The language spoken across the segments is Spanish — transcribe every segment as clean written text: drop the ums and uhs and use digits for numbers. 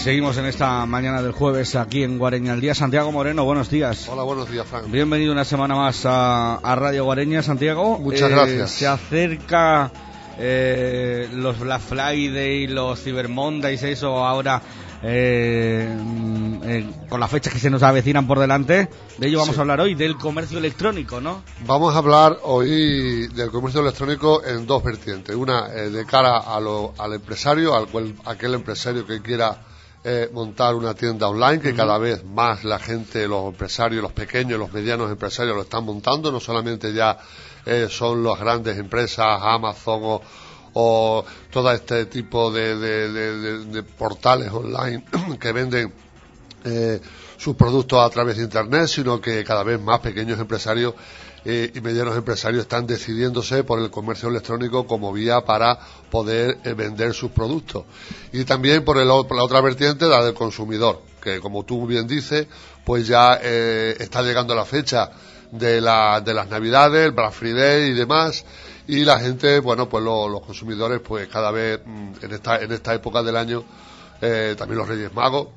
seguimos en esta mañana del jueves aquí en Guareña al Día. Santiago Moreno, buenos días. Hola, buenos días, Frank. Bienvenido una semana más a Radio Guareña, Santiago. Muchas gracias. Se acerca los Black Friday, los Cyber Mondays, eso ahora con las fechas que se nos avecinan por delante. De ello vamos a hablar hoy, del comercio electrónico, ¿no? Vamos a hablar hoy del comercio electrónico en dos vertientes. Una de cara al empresario, aquel empresario que quiera montar una tienda online, que cada vez más la gente, los empresarios, los pequeños, los medianos empresarios lo están montando. No solamente ya son las grandes empresas, Amazon o todo este tipo de portales online que venden sus productos a través de Internet, sino que cada vez más pequeños empresarios y medianos empresarios están decidiéndose por el comercio electrónico como vía para poder vender sus productos. Y también por la otra vertiente, la del consumidor, que como tú bien dices, pues ya está llegando la fecha de las Navidades, el Black Friday y demás, y la gente, bueno, pues los consumidores, pues cada vez en esta época del año, también los Reyes Magos,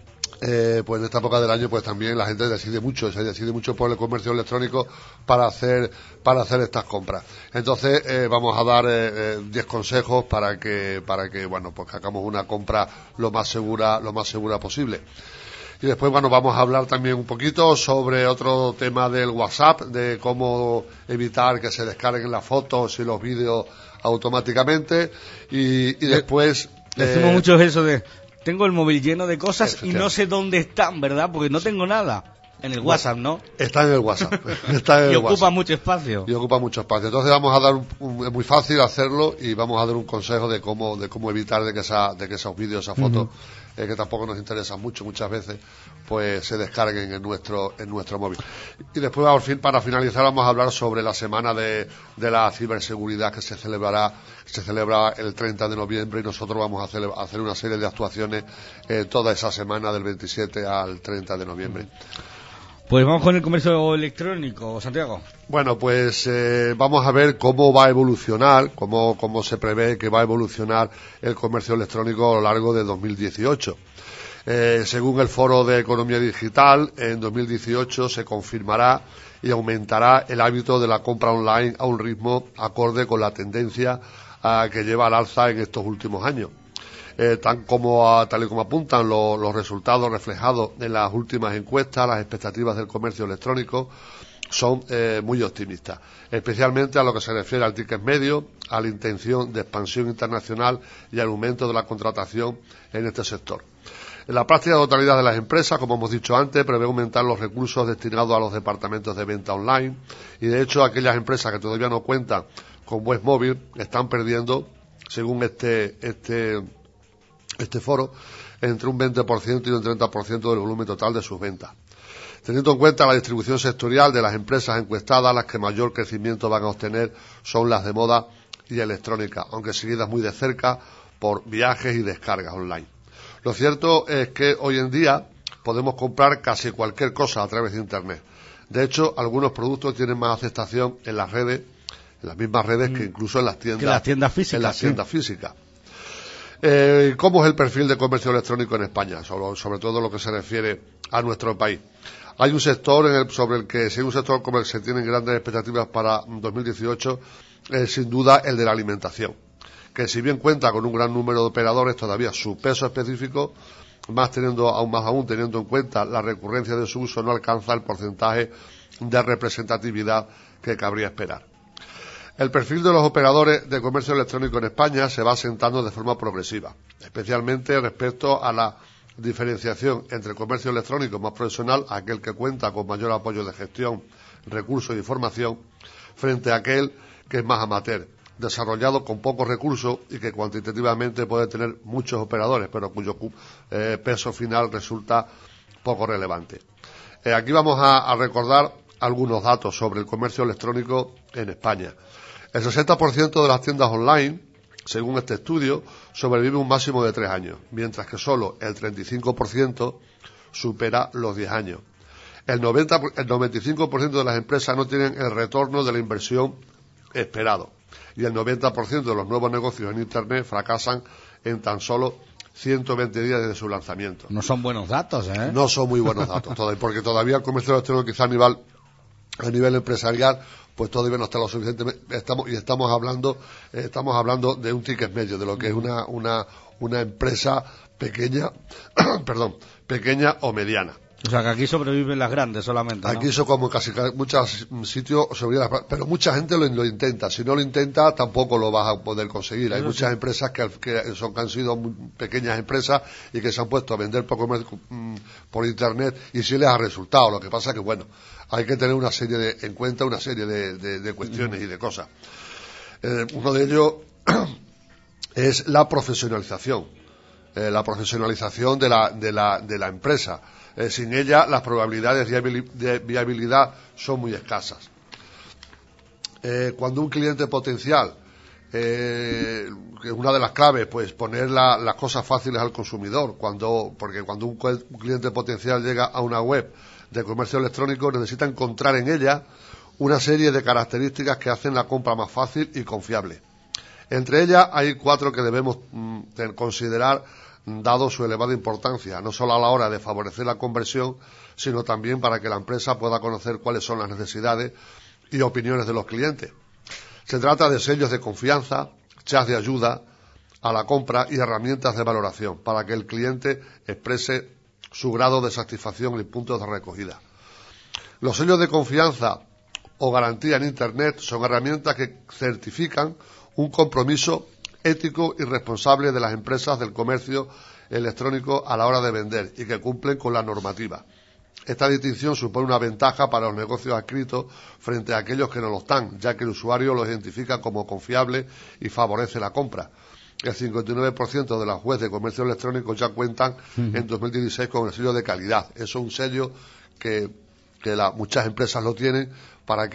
pues en esta época del año, pues también la gente se decide mucho por el comercio electrónico para hacer estas compras. Entonces vamos a dar 10 consejos para que bueno, pues que hagamos una compra lo más segura posible. Y después, bueno, vamos a hablar también un poquito sobre otro tema del WhatsApp, de cómo evitar que se descarguen las fotos y los vídeos automáticamente. Y después... Decimos mucho eso de... Tengo el móvil lleno de cosas y no sé dónde están, ¿verdad? Porque no tengo nada. En el WhatsApp, ¿no? Está en el WhatsApp. Y ocupa mucho espacio. Entonces vamos a dar es muy fácil hacerlo y vamos a dar un consejo de cómo evitar de que esos vídeos, esas fotos, que tampoco nos interesan mucho muchas veces, pues se descarguen en nuestro móvil. Y después, para finalizar, vamos a hablar sobre la semana de la ciberseguridad que se celebra el 30 de noviembre, y nosotros vamos a hacer una serie de actuaciones toda esa semana del 27 al 30 de noviembre. Pues vamos con el comercio electrónico, Santiago. Bueno, pues vamos a ver cómo va a evolucionar, cómo se prevé que va a evolucionar el comercio electrónico a lo largo de 2018. Según el Foro de Economía Digital, en 2018 se confirmará y aumentará el hábito de la compra online a un ritmo acorde con la tendencia que lleva al alza en estos últimos años. Tal y como apuntan los resultados reflejados en las últimas encuestas, las expectativas del comercio electrónico son muy optimistas, especialmente a lo que se refiere al ticket medio, a la intención de expansión internacional y al aumento de la contratación en este sector. En la práctica totalidad de las empresas, como hemos dicho antes, prevé aumentar los recursos destinados a los departamentos de venta online, y de hecho aquellas empresas que todavía no cuentan con web móvil están perdiendo, según este foro, entre un 20% y un 30% del volumen total de sus ventas. Teniendo en cuenta la distribución sectorial de las empresas encuestadas, las que mayor crecimiento van a obtener son las de moda y electrónica, aunque seguidas muy de cerca por viajes y descargas online. Lo cierto es que hoy en día podemos comprar casi cualquier cosa a través de Internet. De hecho, algunos productos tienen más aceptación en las redes, en las mismas redes, que incluso en las tiendas físicas. ¿Cómo es el perfil de comercio electrónico en España? Sobre todo lo que se refiere a nuestro país. Hay un sector sobre el que, si hay un sector como el que se tienen grandes expectativas para 2018, sin duda el de la alimentación, que si bien cuenta con un gran número de operadores, todavía su peso específico, más aún teniendo en cuenta la recurrencia de su uso, no alcanza el porcentaje de representatividad que cabría esperar. El perfil de los operadores de comercio electrónico en España se va asentando de forma progresiva, especialmente respecto a la diferenciación entre el comercio electrónico más profesional, aquel que cuenta con mayor apoyo de gestión, recursos y formación, frente a aquel que es más amateur, desarrollado con pocos recursos y que cuantitativamente puede tener muchos operadores, pero cuyo peso final resulta poco relevante. Aquí vamos a recordar algunos datos sobre el comercio electrónico en España. El 60% de las tiendas online, según este estudio, sobrevive un máximo de 3 años, mientras que solo el 35% supera los 10 años. El 95% de las empresas no tienen el retorno de la inversión esperado, y el 90% de los nuevos negocios en Internet fracasan en tan solo 120 días desde su lanzamiento. No son buenos datos, ¿eh? No son muy buenos datos, porque todavía el comercio electrónico quizá a nivel empresarial, pues todavía no está lo suficientemente, estamos hablando de un ticket medio, de lo que es una empresa pequeña, pequeña o mediana. O sea, que aquí sobreviven las grandes solamente, ¿no? Aquí eso como casi muchos sitios sobreviven, pero mucha gente lo intenta. Si no lo intenta, tampoco lo vas a poder conseguir. Hay muchas empresas que han sido muy pequeñas empresas y que se han puesto a vender por internet y sí les ha resultado. Lo que pasa es que, bueno, hay que tener en cuenta una serie de cuestiones y de cosas. Uno de ellos es la profesionalización. La profesionalización de la empresa. Sin ella, las probabilidades de viabilidad son muy escasas. Cuando un cliente potencial, que es una de las claves, pues poner las cosas fáciles al consumidor, porque cuando un cliente potencial llega a una web de comercio electrónico, necesita encontrar en ella una serie de características que hacen la compra más fácil y confiable. Entre ellas hay 4 que debemos considerar, dado su elevada importancia, no solo a la hora de favorecer la conversión, sino también para que la empresa pueda conocer cuáles son las necesidades y opiniones de los clientes. Se trata de sellos de confianza, chats de ayuda a la compra y herramientas de valoración, para que el cliente exprese su grado de satisfacción y puntos de recogida. Los sellos de confianza o garantía en Internet son herramientas que certifican un compromiso ético y responsable de las empresas del comercio electrónico a la hora de vender y que cumplen con la normativa. Esta distinción supone una ventaja para los negocios adscritos frente a aquellos que no lo están, ya que el usuario lo identifica como confiable y favorece la compra. El 59% de las webs de comercio electrónico ya cuentan en 2016 con el sello de calidad. Eso es un sello que muchas empresas lo tienen para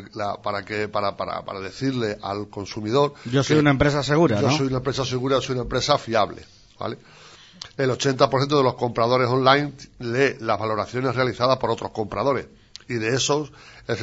decirle al consumidor: yo soy una empresa segura, ¿no? Yo soy una empresa segura, soy una empresa fiable, ¿vale? El 80% de los compradores online lee las valoraciones realizadas por otros compradores, y de esos el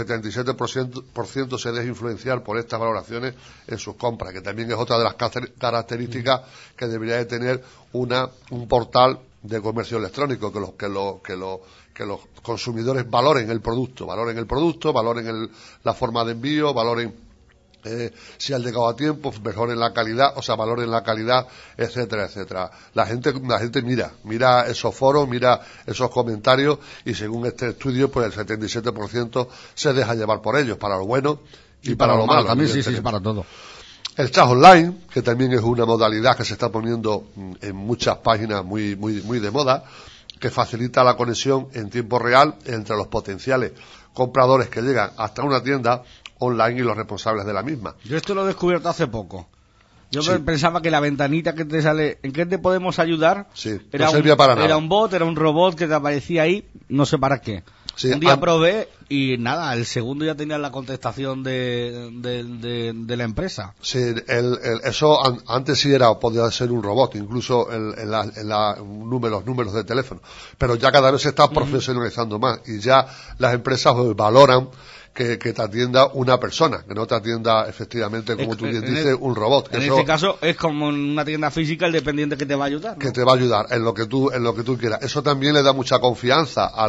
77% se deja influenciar por estas valoraciones en sus compras, que también es otra de las características que debería de tener un portal de comercio electrónico, que los consumidores valoren el producto, valoren la forma de envío, valoren si ha llegado a tiempo, mejoren la calidad, valoren la calidad, etcétera, etcétera. La gente mira esos foros, mira esos comentarios, y según este estudio, pues el 77% se deja llevar por ellos, para lo bueno y para lo malo. También sí, para todo. El chat online, que también es una modalidad que se está poniendo en muchas páginas muy de moda, que facilita la conexión en tiempo real entre los potenciales compradores que llegan hasta una tienda online y los responsables de la misma. Yo esto lo he descubierto hace poco. Yo pensaba que la ventanita que te sale, ¿en qué te podemos ayudar? Sí, no servía para nada. Era un bot, era un robot que te aparecía ahí, no sé para qué. Sí, un día probé y nada, el segundo ya tenía la contestación de la empresa. Sí, eso antes sí podía ser un robot, incluso los números de teléfono. Pero ya cada vez se está profesionalizando más, y ya las empresas valoran que te atienda una persona, que no te atienda efectivamente, como tú bien dices, un robot. En este caso es como en una tienda física, el dependiente que te va a ayudar, ¿no? Que te va a ayudar en lo que tú quieras. Eso también le da mucha confianza a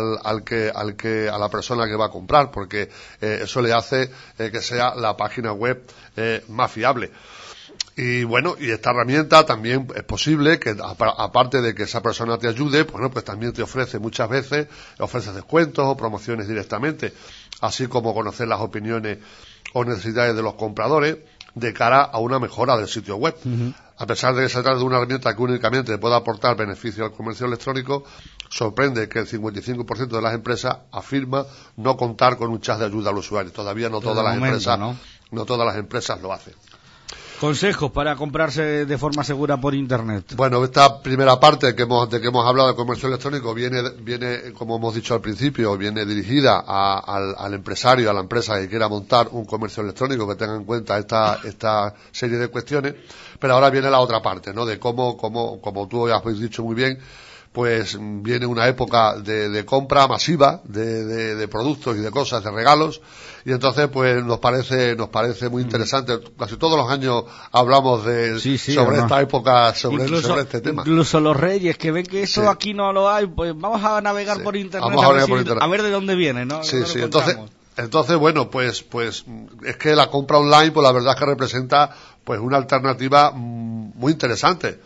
la persona que va a comprar, porque eso le hace que sea la página web más fiable. Y bueno, y esta herramienta también es posible que, aparte de que esa persona te ayude, pues también te ofrece muchas veces, descuentos o promociones directamente, así como conocer las opiniones o necesidades de los compradores de cara a una mejora del sitio web. A pesar de que se trata de una herramienta que únicamente pueda aportar beneficio al comercio electrónico, sorprende que el 55% de las empresas afirma no contar con un chat de ayuda al usuario. Todavía no todas las empresas lo hacen. Consejos para comprarse de forma segura por Internet. Bueno, esta primera parte de que hemos hablado de comercio electrónico viene, como hemos dicho al principio, viene dirigida al empresario, a la empresa que quiera montar un comercio electrónico, que tenga en cuenta esta serie de cuestiones. Pero ahora viene la otra parte, ¿no? De cómo tú has dicho muy bien, pues viene una época de compra masiva de productos y de cosas, de regalos, y entonces pues nos parece muy interesante. Casi todos los años hablamos sobre esta época, sobre este tema. Incluso los reyes que ven que esto aquí no lo hay, pues vamos a navegar por internet, a ver de dónde viene, ¿no? Sí, entonces bueno, pues es que la compra online, pues la verdad es que representa pues una alternativa muy interesante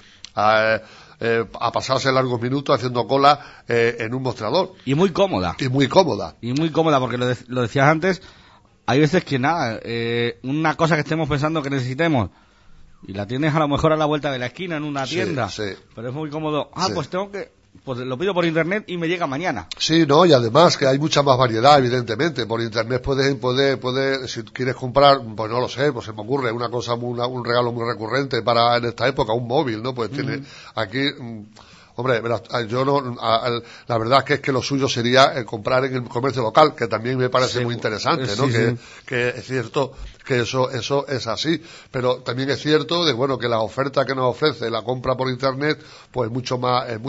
a pasarse largos minutos haciendo cola en un mostrador. Y muy cómoda. Y muy cómoda, porque lo decías antes, hay veces que una cosa que estemos pensando que necesitemos y la tienes a lo mejor a la vuelta de la esquina en una tienda, pero es muy cómodo. Pues lo pido por internet y me llega mañana. Sí, no, y además que hay mucha más variedad, evidentemente. Por internet puedes, si quieres comprar, pues no lo sé, pues se me ocurre una cosa, un regalo muy recurrente en esta época, un móvil, ¿no? Pues tiene aquí, hombre, yo no, la verdad es que lo suyo sería comprar en el comercio local, que también me parece muy interesante, ¿no? Que es cierto que eso es así, pero también es cierto que la oferta que nos ofrece la compra por internet, pues mucho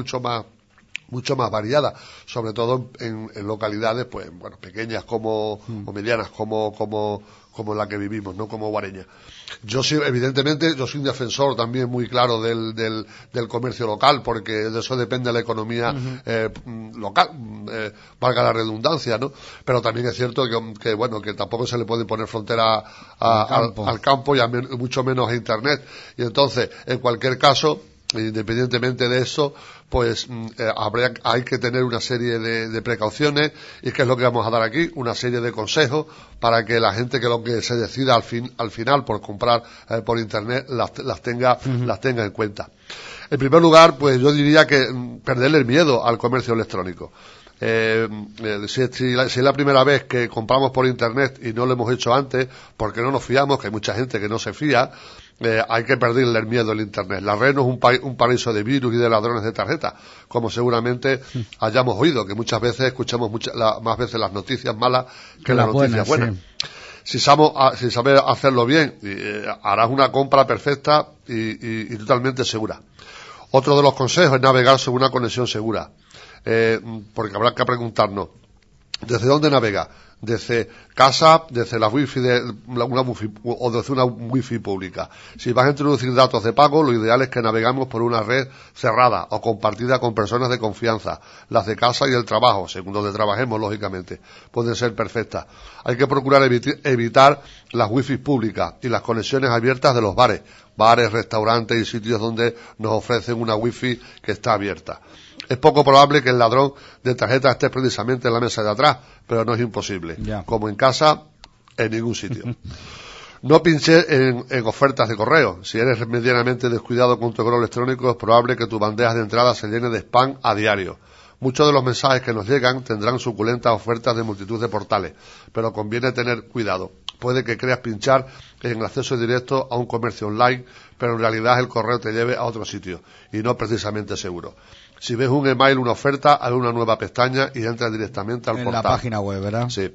más variada, sobre todo en localidades pues pequeñas o medianas como la que vivimos, no como Guareña. Yo sí, evidentemente, yo soy un defensor también muy claro del comercio local, porque de eso depende la economía local, valga la redundancia, ¿no? Pero también es cierto que tampoco se le puede poner frontera al campo y mucho menos a internet. Y entonces, en cualquier caso, independientemente de eso, pues hay que tener una serie de precauciones, y que es lo que vamos a dar aquí, una serie de consejos para que la gente que lo que se decida al final por comprar por internet las tenga en cuenta. En primer lugar, pues yo diría que perderle el miedo al comercio electrónico. Si es la primera vez que compramos por internet y no lo hemos hecho antes porque no nos fiamos, que hay mucha gente que no se fía, hay que perderle el miedo al internet. La red no es un paraíso de virus y de ladrones de tarjeta, como seguramente hayamos oído, que muchas veces escuchamos más veces las noticias malas que las noticias buenas. Si sabes hacerlo bien, harás una compra perfecta y totalmente segura. Otro de los consejos es navegar sobre una conexión segura, porque habrá que preguntarnos, ¿desde dónde navega? Desde casa, desde la wifi o desde una wifi pública. Si vas a introducir datos de pago, lo ideal es que navegamos por una red cerrada o compartida con personas de confianza. Las de casa y el trabajo, según donde trabajemos, lógicamente, pueden ser perfectas. Hay que procurar evitar las wifi públicas y las conexiones abiertas de los bares, restaurantes y sitios donde nos ofrecen una wifi que está abierta. Es poco probable que el ladrón de tarjeta esté precisamente en la mesa de atrás, pero no es imposible. Como en casa, en ningún sitio. No pinches en ofertas de correo. Si eres medianamente descuidado con tu correo electrónico, es probable que tu bandeja de entrada se llene de spam a diario. Muchos de los mensajes que nos llegan tendrán suculentas ofertas de multitud de portales, pero conviene tener cuidado. Puede que creas pinchar en acceso directo a un comercio online, pero en realidad el correo te lleve a otro sitio, y no precisamente seguro. Si ves un email, una oferta, abre una nueva pestaña y entra directamente al portal. En la página web, ¿verdad? Sí.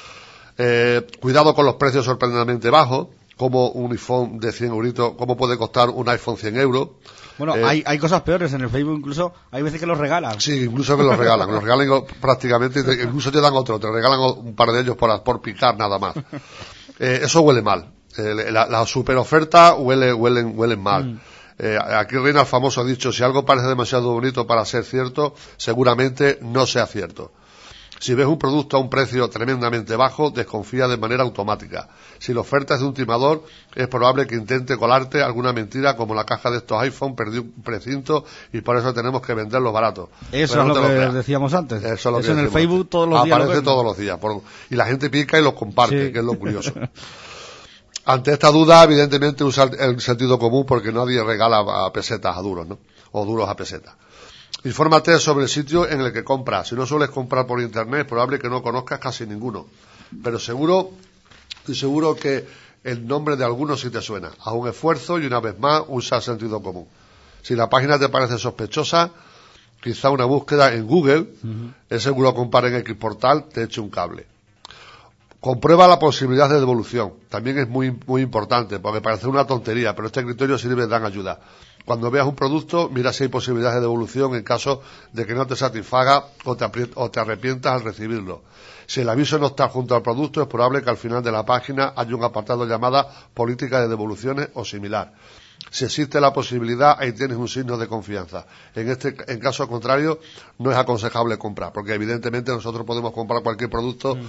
Cuidado con los precios sorprendentemente bajos, como un iPhone de 100 euritos, ¿cómo puede costar un iPhone 100 euros? Bueno, hay cosas peores en el Facebook, incluso hay veces que los regalan. Sí, incluso que los regalan prácticamente, incluso te dan otro, te regalan un par de ellos por picar nada más. Eso huele mal. La super oferta huelen mal. Aquí reina el famoso dicho, si algo parece demasiado bonito para ser cierto, seguramente no sea cierto. Si ves un producto a un precio tremendamente bajo, desconfía de manera automática. Si la oferta es de un timador, es probable que intente colarte alguna mentira, como la caja de estos iPhone perdió un precinto y por eso tenemos que venderlos baratos. Eso es lo que decíamos antes. Eso en el Facebook todos los días. Aparece todos los días. Y la gente pica y los comparte, que es lo curioso. Ante esta duda, evidentemente, usa el sentido común, porque nadie regala a pesetas a duros, ¿no? O duros a pesetas. Infórmate sobre el sitio en el que compras. Si no sueles comprar por internet, es probable que no conozcas casi ninguno. Pero estoy seguro que el nombre de algunos sí te suena. Haz un esfuerzo y una vez más usa el sentido común. Si la página te parece sospechosa, quizá una búsqueda en Google, es seguro comprar en X portal, te eche un cable. Comprueba la posibilidad de devolución. También es muy importante, porque parece una tontería, pero este criterio sirve de gran ayuda. Cuando veas un producto, mira si hay posibilidades de devolución en caso de que no te satisfaga o te arrepientas al recibirlo. Si el aviso no está junto al producto, es probable que al final de la página haya un apartado llamado política de devoluciones o similar. Si existe la posibilidad, ahí tienes un signo de confianza. En caso contrario, no es aconsejable comprar, porque evidentemente nosotros podemos comprar cualquier producto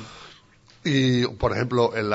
y, por ejemplo, en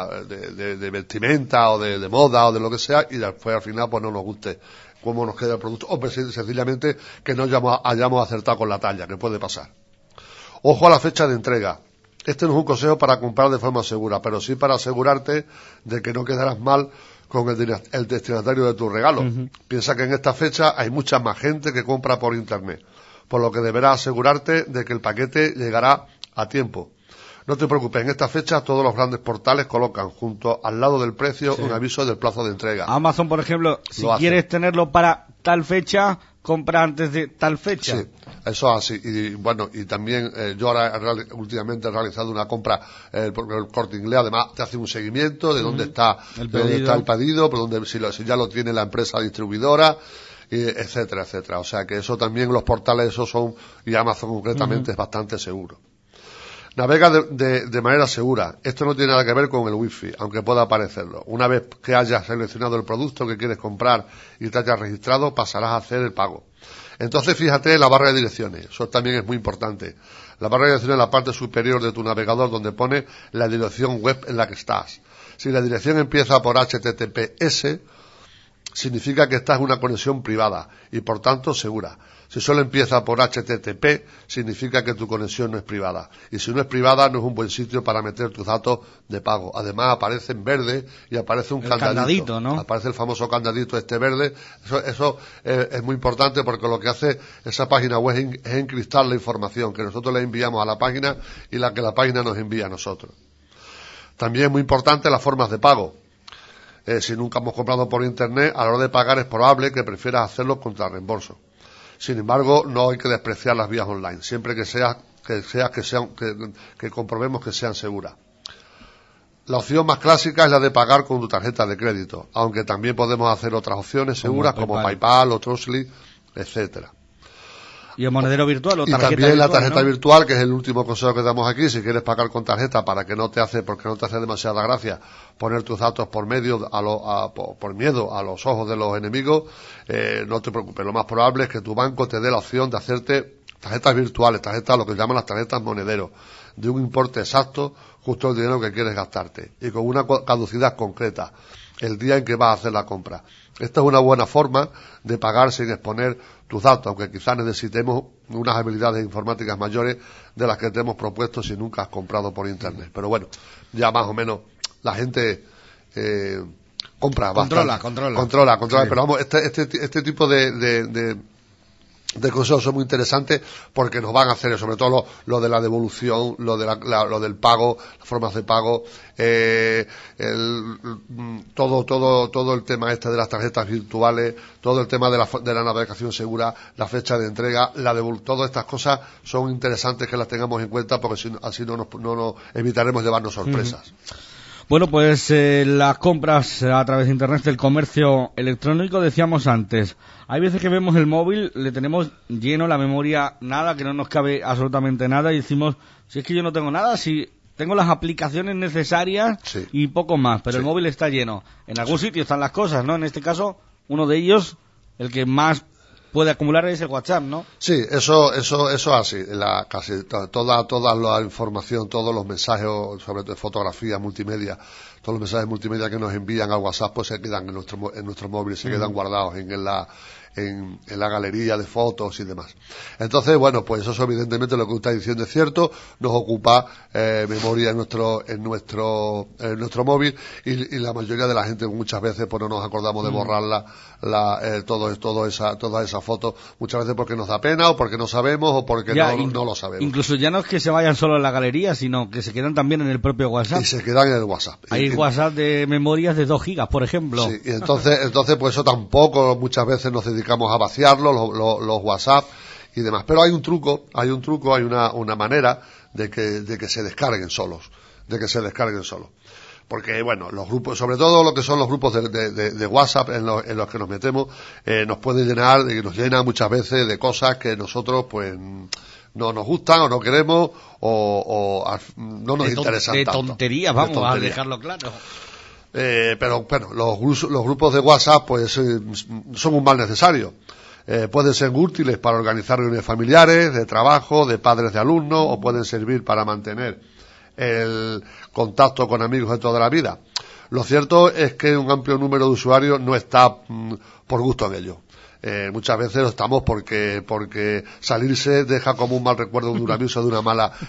de vestimenta o de moda o de lo que sea, y después al final pues no nos guste cómo nos queda el producto, o sencillamente que no hayamos acertado con la talla, que puede pasar. Ojo a la fecha de entrega. Este no es un consejo para comprar de forma segura, pero sí para asegurarte de que no quedarás mal con el destinatario de tu regalo. Piensa que en esta fecha hay mucha más gente que compra por internet, por lo que deberás asegurarte de que el paquete llegará a tiempo. No te preocupes, en esta fecha todos los grandes portales colocan junto al lado del precio un aviso del plazo de entrega. Amazon, por ejemplo, si quieres tenerlo para tal fecha, compra antes de tal fecha. Sí, eso es así. Y bueno, y también yo ahora últimamente he realizado una compra por el Corte Inglés. Además te hace un seguimiento de dónde está el pedido, por dónde, si ya lo tiene la empresa distribuidora, etcétera, etcétera. O sea que eso también, los portales esos son, y Amazon concretamente es bastante seguro. Navega de manera segura. Esto no tiene nada que ver con el wifi, aunque pueda parecerlo. Una vez que hayas seleccionado el producto que quieres comprar y te hayas registrado, pasarás a hacer el pago. Entonces fíjate en la barra de direcciones. Eso también es muy importante. La barra de direcciones es la parte superior de tu navegador donde pone la dirección web en la que estás. Si la dirección empieza por HTTPS, significa que estás en una conexión privada y por tanto segura. Si solo empieza por HTTP, significa que tu conexión no es privada. Y si no es privada, no es un buen sitio para meter tus datos de pago. Además, aparece en verde y aparece un candadito, ¿no? Aparece el famoso candadito verde. Eso es muy importante porque lo que hace esa página web es encriptar la información que nosotros le enviamos a la página y la que la página nos envía a nosotros. También es muy importante las formas de pago. Si nunca hemos comprado por internet, a la hora de pagar es probable que prefieras hacerlo contra reembolso. Sin embargo, no hay que despreciar las vías online, siempre que comprobemos que sean seguras. La opción más clásica es la de pagar con tu tarjeta de crédito, aunque también podemos hacer otras opciones seguras como PayPal o Trustly, etcétera. ¿Y el monedero virtual o tarjeta virtual? Y también la tarjeta virtual, que es el último consejo que damos aquí. Si quieres pagar con tarjeta porque no te hace demasiada gracia poner tus datos por miedo a los ojos de los enemigos, no te preocupes. Lo más probable es que tu banco te dé la opción de hacerte tarjetas virtuales, lo que llaman las tarjetas monedero, de un importe exacto, justo el dinero que quieres gastarte, y con una caducidad concreta, el día en que vas a hacer la compra. Esta es una buena forma de pagar sin exponer tus datos, aunque quizás necesitemos unas habilidades informáticas mayores de las que te hemos propuesto si nunca has comprado por internet. Pero bueno, ya más o menos la gente compra bastante. Controla. Sí. Pero vamos, este tipo de consejos son muy interesantes porque nos van a hacer, sobre todo lo de la devolución, lo del pago, las formas de pago, todo el tema de las tarjetas virtuales, todo el tema de la navegación segura, la fecha de entrega, todas estas cosas son interesantes que las tengamos en cuenta porque así no nos evitaremos llevarnos sorpresas. Bueno, pues las compras a través de internet, el comercio electrónico, decíamos antes, hay veces que vemos el móvil, le tenemos lleno la memoria, nada, que no nos cabe absolutamente nada, y decimos, si es que yo no tengo nada, si tengo las aplicaciones necesarias y poco más, pero el móvil está lleno. En algún sitio están las cosas, ¿no? En este caso, uno de ellos, el que más puede acumular es el WhatsApp, ¿no? Sí, eso así. Casi toda la información, todos los mensajes, sobre todo fotografía, multimedia, todos los mensajes multimedia que nos envían al WhatsApp, pues se quedan en nuestro móvil, se quedan guardados en la galería de fotos y demás. Entonces, bueno, pues eso evidentemente lo que usted está diciendo es cierto, nos ocupa memoria en nuestro móvil y la mayoría de la gente muchas veces pues no nos acordamos de borrarla, toda esa foto, muchas veces porque nos da pena o porque no sabemos o porque no lo sabemos. Incluso ya no es que se vayan solo en la galería, sino que se quedan también en el propio WhatsApp. Y se quedan en el WhatsApp. Hay WhatsApp de memorias de 2 gigas, por ejemplo. Sí, y entonces pues eso tampoco muchas veces nos dedicamos a vaciarlo, los WhatsApp y demás. Pero hay un truco, hay una manera de que se descarguen solos. porque bueno, los grupos, sobre todo lo que son los grupos de WhatsApp en los que nos metemos, nos pueden llenar, y nos llena muchas veces de cosas que nosotros pues no nos gustan o no queremos o no nos interesan de tanto. Tonterías, vamos a dejarlo claro. Pero bueno, los grupos de WhatsApp pues son un mal necesario. Pueden ser útiles para organizar reuniones familiares, de trabajo, de padres de alumnos, o pueden servir para mantener el contacto con amigos de toda la vida. Lo cierto es que un amplio número de usuarios no está por gusto en ello. Muchas veces lo estamos porque salirse deja como un mal recuerdo de un aviso de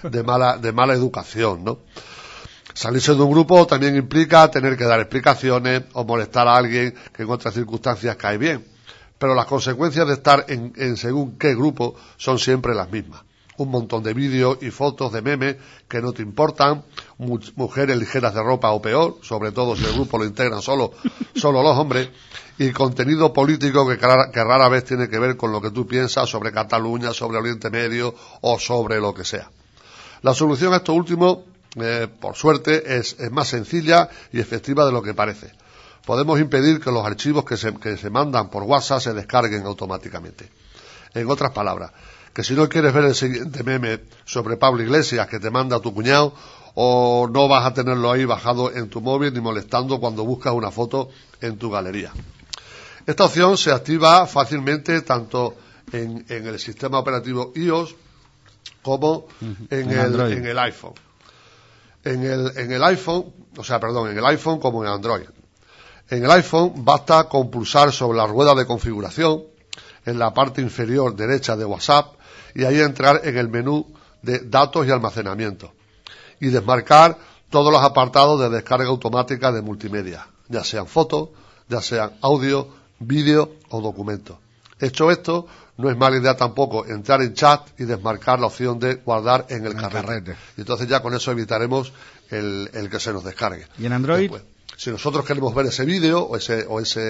mala educación, ¿no? Salirse de un grupo también implica tener que dar explicaciones o molestar a alguien que en otras circunstancias cae bien. Pero las consecuencias de estar en según qué grupo son siempre las mismas. Un montón de vídeos y fotos de memes que no te importan, mujeres ligeras de ropa o peor, sobre todo si el grupo lo integran solo los hombres, y contenido político que rara vez tiene que ver con lo que tú piensas sobre Cataluña, sobre Oriente Medio o sobre lo que sea. La solución a esto último, por suerte, es más sencilla y efectiva de lo que parece. Podemos impedir que los archivos que se mandan por WhatsApp se descarguen automáticamente. En otras palabras, que si no quieres ver el siguiente meme sobre Pablo Iglesias que te manda tu cuñado, o no vas a tenerlo ahí bajado en tu móvil ni molestando cuando buscas una foto en tu galería. Esta opción se activa fácilmente tanto en el sistema operativo iOS como en el iPhone. En el iPhone como en Android. En el iPhone basta con pulsar sobre la rueda de configuración en la parte inferior derecha de WhatsApp y ahí entrar en el menú de datos y almacenamiento y desmarcar todos los apartados de descarga automática de multimedia, ya sean fotos, ya sean audio, vídeo o documentos. Hecho esto, no es mala idea tampoco entrar en chat y desmarcar la opción de guardar en el carrete. Y entonces ya con eso evitaremos el que se nos descargue. ¿Y en Android? Después, si nosotros queremos ver ese vídeo o esa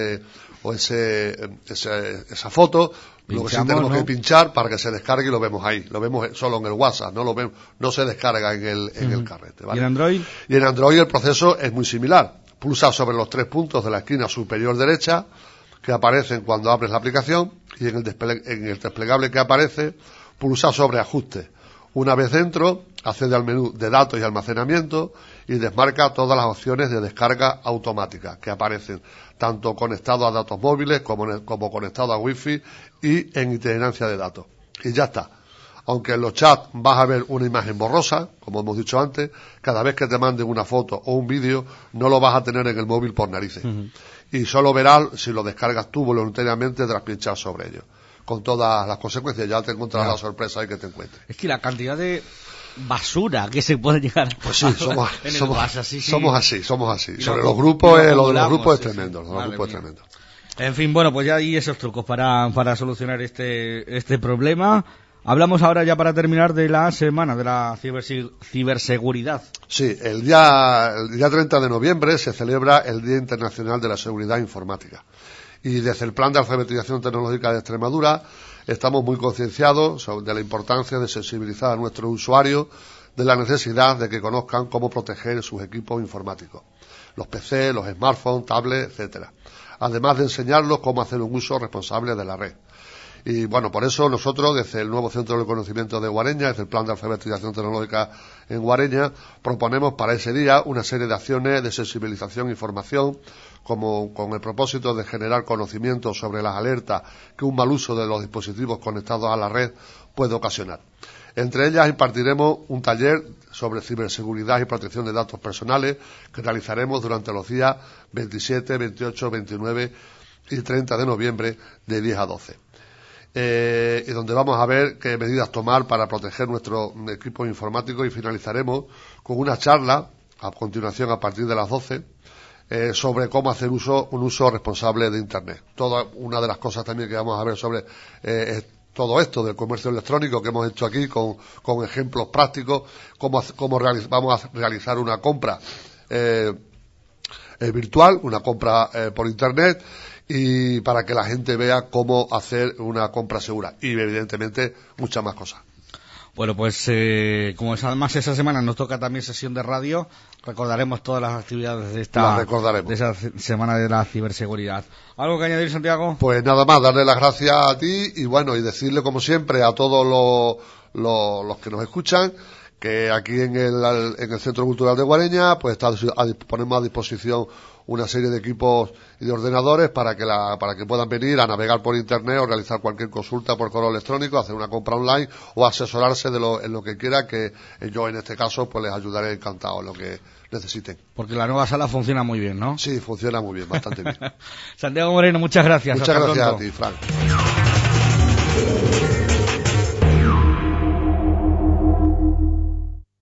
foto, lo que sí tenemos que pinchar para que se descargue y lo vemos ahí. Lo vemos solo en el WhatsApp, no se descarga en el carrete, ¿vale? ¿Y en Android? Y en Android el proceso es muy similar. Pulsa sobre los 3 puntos de la esquina superior derecha que aparecen cuando abres la aplicación y en el desplegable que aparece, pulsa sobre ajustes. Una vez dentro, accede al menú de datos y almacenamiento y desmarca todas las opciones de descarga automática que aparecen, tanto conectado a datos móviles como conectado a Wi-Fi y en itinerancia de datos. Y ya está. Aunque en los chats vas a ver una imagen borrosa, como hemos dicho antes, cada vez que te manden una foto o un vídeo, no lo vas a tener en el móvil por narices. Y solo verás si lo descargas tú voluntariamente tras pinchar sobre ello. Con todas las consecuencias, ya te encontrarás la sorpresa ahí que te encuentres. Es que la cantidad de basura que se puede llegar pues sí, somos así. Sobre los grupos, lo de los grupos es tremendo. En fin, bueno, pues ya hay esos trucos para solucionar este problema. Hablamos ahora ya para terminar de la semana de la ciberseguridad. Sí, el día 30 de noviembre se celebra el Día Internacional de la Seguridad Informática. Y desde el Plan de Alfabetización Tecnológica de Extremadura estamos muy concienciados de la importancia de sensibilizar a nuestros usuarios de la necesidad de que conozcan cómo proteger sus equipos informáticos, los PC, los smartphones, tablets, etcétera. Además de enseñarlos cómo hacer un uso responsable de la red. Y bueno, por eso nosotros, desde el nuevo Centro de Conocimiento de Guareña, desde el Plan de Alfabetización Tecnológica en Guareña, proponemos para ese día una serie de acciones de sensibilización e información, como con el propósito de generar conocimiento sobre las alertas que un mal uso de los dispositivos conectados a la red puede ocasionar. Entre ellas impartiremos un taller sobre ciberseguridad y protección de datos personales que realizaremos durante los días 27, 28, 29 y 30 de noviembre de 10 a 12. Y donde vamos a ver qué medidas tomar para proteger nuestro equipo informático y finalizaremos con una charla a continuación a partir de las 12 sobre cómo hacer un uso responsable de Internet. Una de las cosas también que vamos a ver sobre todo esto del comercio electrónico que hemos hecho aquí con ejemplos prácticos, cómo vamos a realizar una compra virtual, una compra por Internet, y para que la gente vea cómo hacer una compra segura y evidentemente muchas más cosas. Bueno, pues como además esa semana nos toca también sesión de radio, recordaremos todas las actividades de esa semana de la ciberseguridad. ¿Algo que añadir, Santiago? Pues nada más, darle las gracias a ti y bueno, y decirle como siempre a todos los que nos escuchan que aquí en el Centro Cultural de Guareña pues ponemos a disposición una serie de equipos y de ordenadores para que puedan venir a navegar por internet o realizar cualquier consulta por correo electrónico, hacer una compra online o asesorarse en lo que quiera, que yo en este caso pues les ayudaré encantado en lo que necesiten. Porque la nueva sala funciona muy bien, ¿no? Sí, funciona muy bien, bastante bien. Santiago Moreno, muchas gracias. Muchas gracias a ti, Frank.